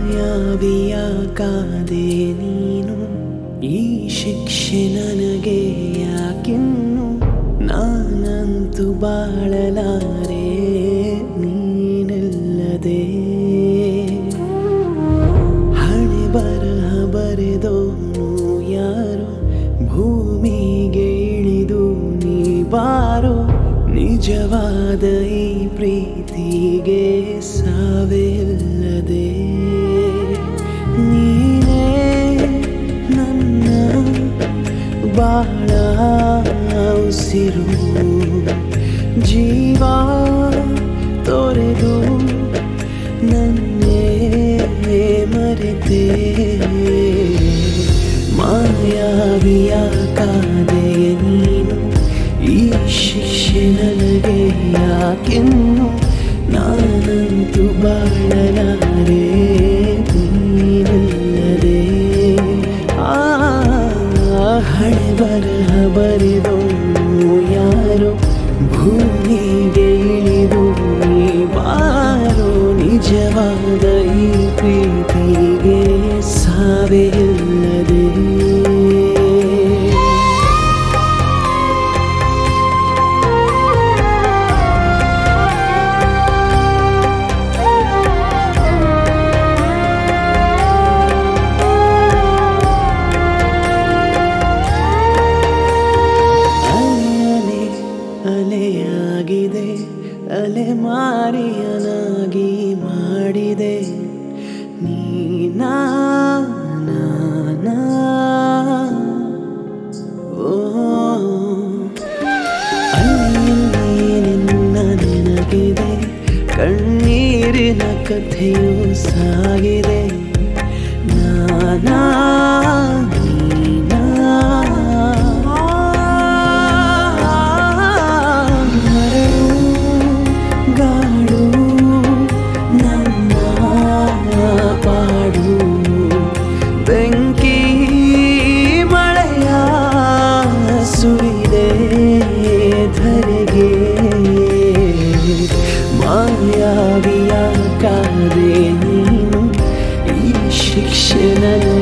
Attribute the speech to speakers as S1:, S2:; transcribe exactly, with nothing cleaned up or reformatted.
S1: ಮಾಯಾವಿಯ ಕಾದೆ ನೀನು ಈ ಶಿಕ್ಷೆ ನನಗೆ ಯಾಕಿನ್ನು ನಾನಂತೂ ಬಾಳಲಾರೆ ನೀನಿಲ್ಲದೆ ಹಣೆ ಬರಹ ಬರೆದೋನು ಯಾರೋ ಭೂಮಿಗೆ ಇಳಿದು ನೀ ಬಾರೋ ನಿಜವಾದ ಈ ಪ್ರೀತಿಗೆ ಸಾವೇ ಇಲ್ಲದೆ ನೀನೇ ನನ್ನ ಬಾಳ ಉಸಿರು ಜೀವ ತೊರೆದು ನನ್ನೇ ಮರೆತೆ ಮಾಯಾವಿಯ ಕಾದೆಯ ನೀನು ಈ ಶಿಕ್ಷೆ ನನಗೆ ಯಾಕೆನ್ನು ನಾನಂತೂ ಬಾಳಲಾರೆ ನೀನಿಲ್ಲದೆ ಆ ಹಣೆ ಬರಹ ಬರೆದೋನು ಯಾರೋ ಭೂಮಿಗೆ ಇಳಿದು ನೀ ಬಾರೋ ನಿಜವಾದ ಈ ಪ್ರೀತಿಗೆ ಸಾವೇ ಇಲ್ಲದೆ ಅಲೆಯಾಗಿದೆ ಅಲೆ ಮಾರಿಯನಾಗಿ ಮಾಡಿದೆ ನೀನಾ ಓ ಅಲ್ಲಿ ನಿನ್ನ ನೆನಪಿದೆ ಕಣ್ಣೀರಿನ ಕಥೆಯು ಸಾಗಿದೆ ನಾನಾ ಬೆಂಕಿ ಮಳೆಯ ಸುರಿದೆ ಧರೆಗೆ ಮಾಯಾವಿಯ ಕಾದೆ ನೀನು ಈ ಶಿಕ್ಷೆ